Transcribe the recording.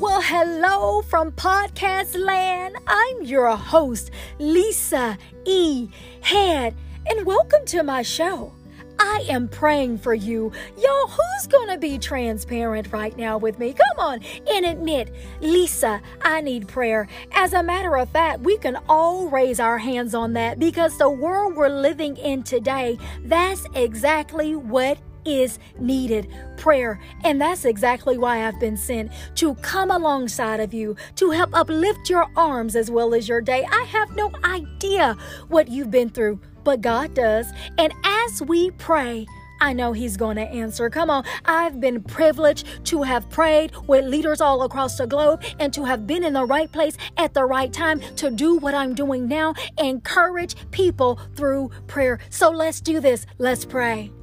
Well, hello from Podcast Land. I'm your host, Lisa E. Head, and welcome to my show. I am praying for you. Y'all, who's going to be transparent right now with me? Come on and admit, Lisa, I need prayer. As a matter of fact, we can all raise our hands on that because the world we're living in today, that's exactly what is needed, prayer. And that's exactly why I've been sent, to come alongside of you, to help uplift your arms as well as your day. I have no idea what you've been through, but God does. And as we pray, I know He's going to answer. Come on. I've been privileged to have prayed with leaders all across the globe and to have been in the right place at the right time to do what I'm doing now, encourage people through prayer. So let's do this. Let's pray.